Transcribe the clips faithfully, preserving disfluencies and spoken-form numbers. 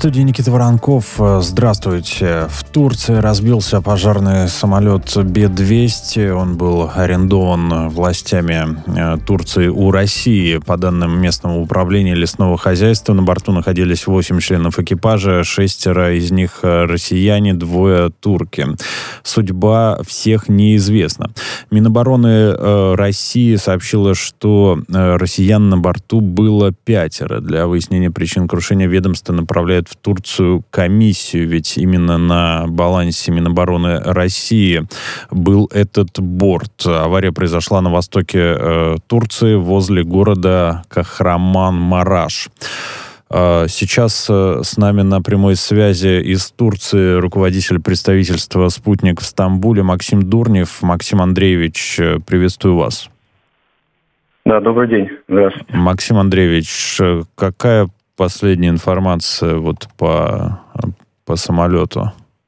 студии Никита Воронков. Здравствуйте. В Турции разбился пожарный самолет Би двести. Он был арендован властями Турции у России. По данным местного управления лесного хозяйства, на борту находились восемь членов экипажа, шестеро из них россияне, двое турки. Судьба всех неизвестна. Минобороны России сообщила, что россиян на борту было пятеро. Для выяснения причин крушения ведомство направляет в Турцию комиссию, ведь именно на балансе Минобороны России был этот борт. Авария произошла на востоке э, Турции, возле города Кахраман-Мараш. Э, сейчас э, с нами на прямой связи из Турции руководитель представительства «Спутник» в Стамбуле Максим Дурнев. Максим Андреевич, приветствую вас. Да, добрый день. Здравствуйте. Максим Андреевич, какая последняя информация вот по, по самолету?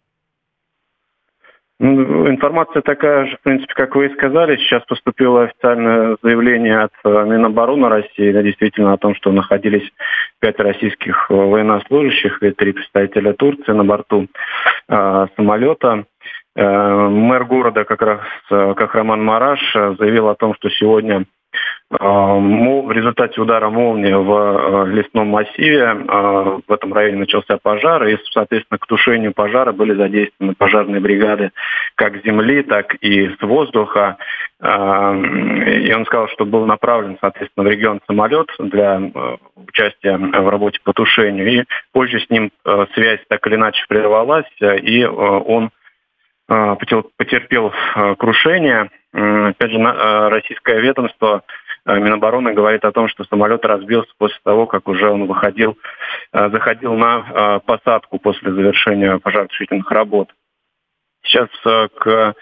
Ну, информация такая же, в принципе, как вы и сказали. Сейчас поступило официальное заявление от Минобороны России, да, действительно, о том, что находились пять российских военнослужащих и три представителя Турции на борту э, самолета. Э, мэр города как раз Кахраман-Мараш заявил о том, что сегодня в результате удара молнии в лесном массиве в этом районе начался пожар, и, соответственно, к тушению пожара были задействованы пожарные бригады как с земли, так и с воздуха. И он сказал, что был направлен, соответственно, в регион самолет для участия в работе по тушению. И позже с ним связь так или иначе прервалась, и он потерпел крушение. Опять же, российское ведомство Минобороны говорит о том, что самолет разбился после того, как уже он выходил, заходил на посадку после завершения пожаротушительных работ. Сейчас к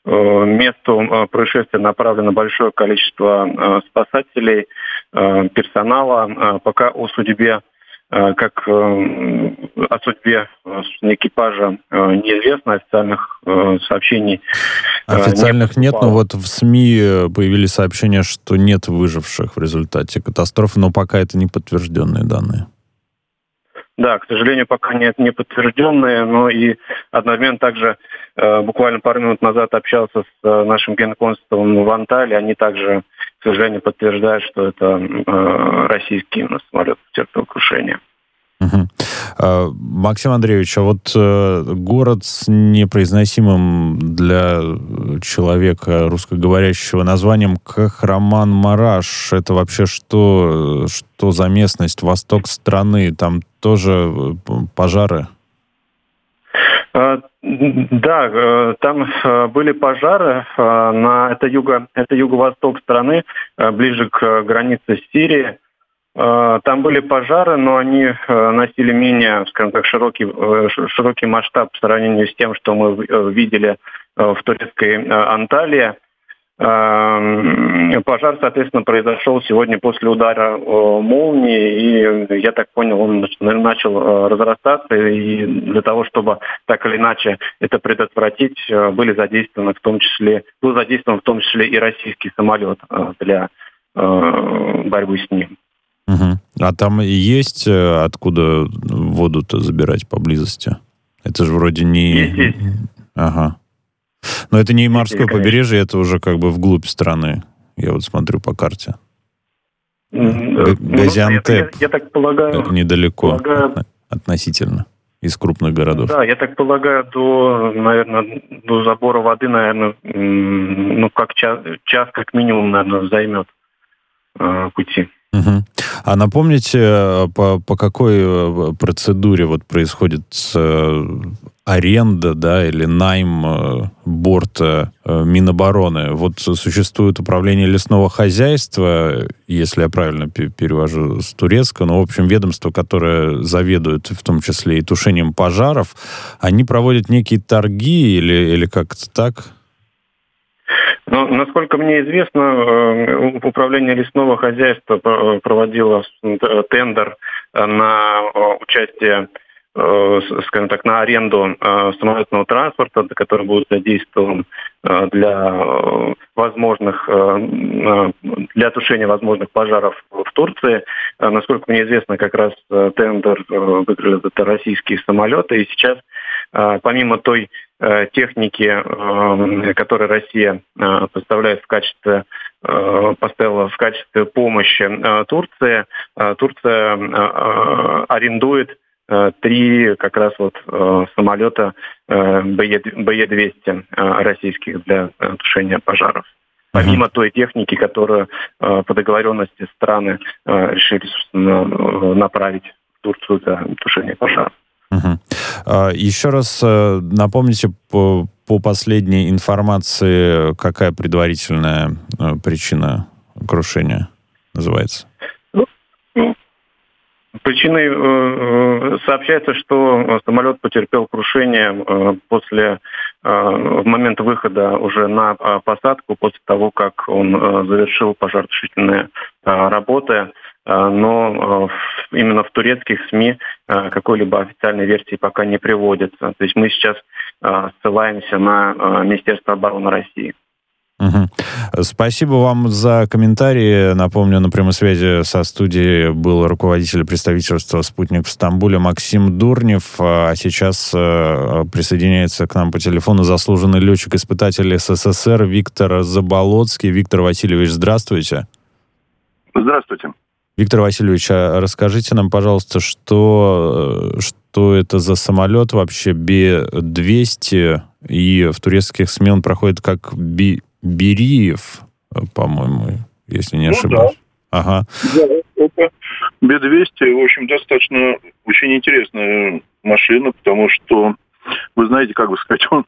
месту происшествия направлено большое количество спасателей, персонала. Пока о судьбе Как о судьбе экипажа неизвестно, официальных сообщений Официальных не нет, но вот в СМИ появились сообщения, что нет выживших в результате катастрофы, но пока это не подтвержденные данные. Да, к сожалению, пока нет, не подтвержденные, но и одновременно также э, буквально пару минут назад общался с э, нашим генконсулом в Анталии. Они также, к сожалению, подтверждают, что это э, российский самолет потерпел крушение. Угу. А, Максим Андреевич, а вот э, город с непроизносимым для человека русскоговорящего названием Кахраман-Мараш, это вообще что, что за местность, восток страны? Там тоже пожары? А, да, там были пожары. На, это, юго, это юго-восток страны, ближе к границе с Сирией. Там были пожары, но они носили менее, скажем так, широкий, широкий масштаб по сравнению с тем, что мы видели в турецкой Анталии. Пожар, соответственно, произошел сегодня после удара молнии, и, я так понял, он начал разрастаться, и для того, чтобы так или иначе это предотвратить, были задействованы в том числе, был задействован в том числе и российский самолет для борьбы с ним. Угу. А там есть откуда воду-то забирать поблизости? Это же вроде не... Есть, есть. Ага. Но это не морское есть, побережье, это уже как бы вглубь страны. Я вот смотрю по карте. Газиантеп. Ну, я, я, я так полагаю... Недалеко полагаю, относительно из крупных городов. Да, я так полагаю, до, наверное, до забора воды, наверное, ну, как час, час как минимум, наверное, займет э, пути. Угу. А напомните, по, по какой процедуре вот происходит э, аренда, да, или найм э, борта э, Минобороны? Вот существует управление лесного хозяйства, если я правильно перевожу с турецкого, но, в общем, ведомство, которое заведует в том числе и тушением пожаров, они проводят некие торги или, или как-то так? Ну, насколько мне известно, управление лесного хозяйства проводило тендер на участие скажем так, на аренду самолетного транспорта, который будет задействован для возможных, для тушения возможных пожаров в Турции. Насколько мне известно, как раз тендер выиграли это российские самолеты. И сейчас, помимо той техники, которую Россия поставляет в качестве, поставила в качестве помощи Турции, Турция арендует три как раз вот самолета бэ е двести российских для тушения пожаров. Помимо той техники, которую по договоренности страны решили направить в Турцию для тушения пожаров. Угу. Еще раз напомните по, по последней информации, какая предварительная причина крушения называется? Причиной э, сообщается, что самолет потерпел крушение э, после, э, в момент выхода уже на э, посадку, после того, как он э, завершил пожаротушительные э, работы. Э, но э, именно в турецких СМИ э, какой-либо официальной версии пока не приводится. То есть мы сейчас э, ссылаемся на э, Министерство обороны России. Угу. Спасибо вам за комментарии. Напомню, на прямой связи со студией был руководитель представительства «Спутник» в Стамбуле Максим Дурнев, а сейчас присоединяется к нам по телефону заслуженный летчик-испытатель эс эс эс эр Виктор Заболоцкий. Виктор Васильевич, здравствуйте. Здравствуйте. Виктор Васильевич, а расскажите нам, пожалуйста, что, что это за самолет вообще бэ двести, и в турецких СМИ он проходит как Би... Бериев, по-моему, если не ошибаюсь. Ну, да. Ага. Да, это бэ двести, в общем, достаточно очень интересная машина, потому что, вы знаете, как бы сказать, он,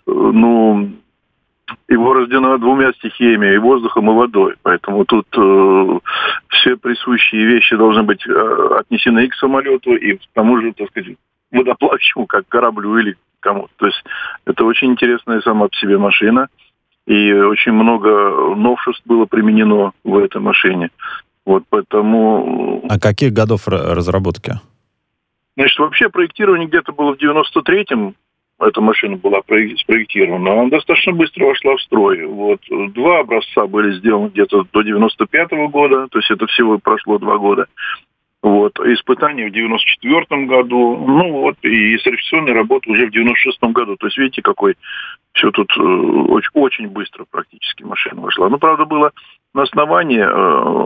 ну, его рождено двумя стихиями, и воздухом, и водой. Поэтому тут э, все присущие вещи должны быть э, отнесены и к самолету, и к тому же, так сказать, водоплавающему, как кораблю или кому-то. То есть это очень интересная сама по себе машина. И очень много новшеств было применено в этой машине. Вот поэтому... А каких годов разработки? Значит, вообще проектирование где-то было в девяносто третьем. Эта машина была спроектирована. Она достаточно быстро вошла в строй. Вот. Два образца были сделаны где-то до девяносто пятого года. То есть это всего прошло два года. Вот. Испытания в девяносто четвертом году. Ну вот. И сертификационная работа уже в девяносто шестом году. То есть видите, какой... Все тут э, очень, очень быстро практически машина вошла. Ну, правда, было на основании, э,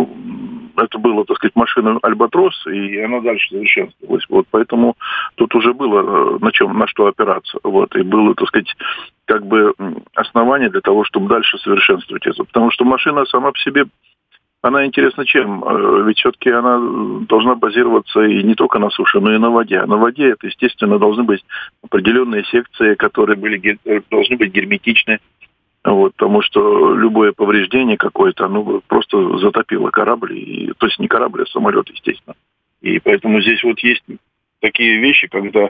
э, это было, так сказать, машина «Альбатрос», и она дальше совершенствовалась. Вот, поэтому тут уже было э, на чем, на что опираться. Вот, и было, так сказать, как бы основание для того, чтобы дальше совершенствовать это. Потому что машина сама по себе, она интересна чем? Ведь все-таки она должна базироваться и не только на суше, но и на воде. А на воде это, естественно, должны быть определенные секции, которые были, должны быть герметичны. Вот, потому что любое повреждение какое-то, оно просто затопило корабль. И, то есть не корабль, а самолет, естественно. И поэтому здесь вот есть такие вещи, когда,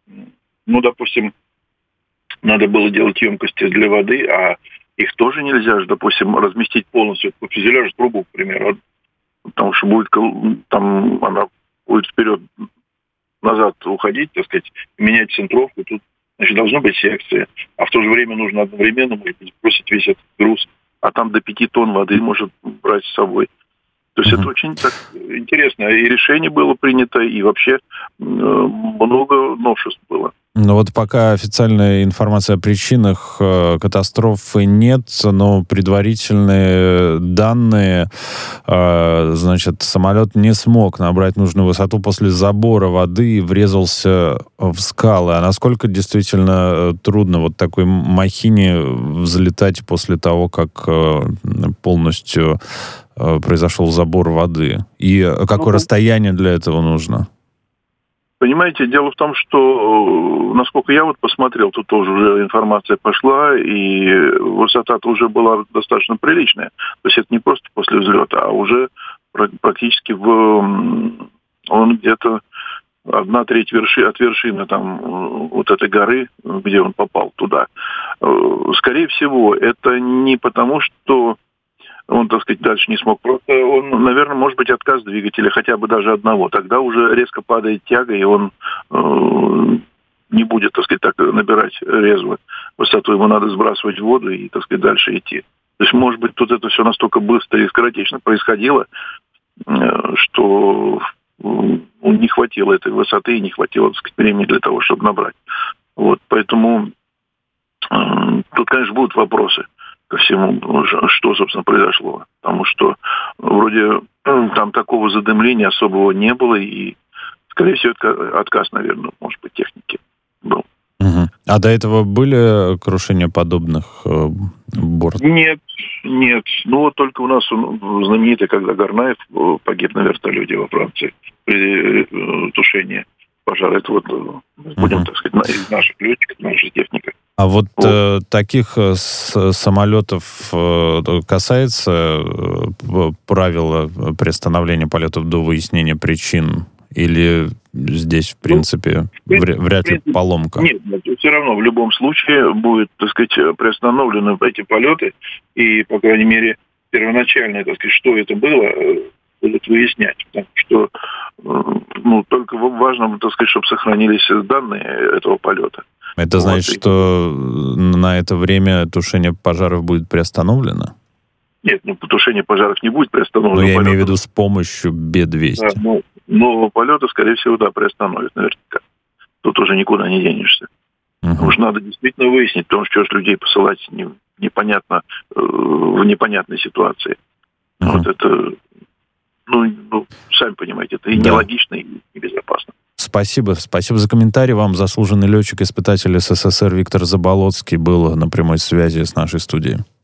ну, допустим, надо было делать емкости для воды, а их тоже нельзя же, допустим, разместить полностью по фюзеляжу трубу, к примеру, потому что будет там она будет вперед-назад уходить, так сказать, менять центровку. Тут, значит, должны быть секции, а в то же время нужно одновременно, может быть, бросить весь этот груз, а там до пяти тонн воды может брать с собой. То есть mm-hmm. это очень так интересно. И решение было принято, и вообще э, много новшеств было. Ну вот пока официальной информации о причинах э, катастрофы нет, но предварительные данные, э, значит, самолет не смог набрать нужную высоту после забора воды и врезался в скалы. А насколько действительно трудно вот такой махине взлетать после того, как э, полностью э, произошел забор воды? И какое ну, расстояние для этого нужно? Понимаете, дело в том, что, насколько я вот посмотрел, тут тоже уже информация пошла, и высота-то уже была достаточно приличная. То есть это не просто после взлета, а уже практически в, он где-то одна треть верши, от вершины там, вот этой горы, где он попал туда. Скорее всего, это не потому, что он, так сказать, дальше не смог. Просто он, наверное, может быть, отказ двигателя, хотя бы даже одного. Тогда уже резко падает тяга, и он э, не будет, так сказать, так набирать резво высоту. Ему надо сбрасывать в воду и, так сказать, дальше идти. То есть, может быть, тут это все настолько быстро и скоротечно происходило, э, что э, не хватило этой высоты и не хватило, так сказать, времени для того, чтобы набрать. Вот, поэтому э, тут, конечно, будут вопросы ко всему, что, собственно, произошло. Потому что вроде там такого задымления особого не было, и, скорее всего, отказ, наверное, может быть, техники был. Угу. А до этого были крушения подобных э, бортов? Нет, нет. Ну, вот только у нас знаменитый, когда Гарнаев погиб на вертолете во Франции при э, тушении пожара. Это вот, будем, угу. так сказать, из наших летчиков, наша техника. А вот, вот. Э, таких э, с, самолетов э, касается э, правила приостановления полетов до выяснения причин? Или здесь, в принципе, ну, вряд, вряд ли принципе, поломка? Нет, все равно в любом случае будет, так сказать, приостановлены эти полеты. И, по крайней мере, первоначально, так сказать, что это было, будут выяснять. Потому что ну, только важно, так сказать, чтобы сохранились данные этого полета. Это вот. Значит, что на это время тушение пожаров будет приостановлено? Нет, ну, тушение пожаров не будет приостановлено. Но я полета. имею в виду с помощью Бе двести. Да, ну, но полета, скорее всего, да, приостановят наверняка. Тут уже никуда не денешься. Uh-huh. Потому что надо действительно выяснить, потому что что ж людей посылать не, непонятно, э, в непонятной ситуации. Uh-huh. Вот это, ну, ну, сами понимаете, это и да. нелогично, и небезопасно. Спасибо. Спасибо за комментарий. Вам заслуженный летчик-испытатель СССР Виктор Заболоцкий был на прямой связи с нашей студией.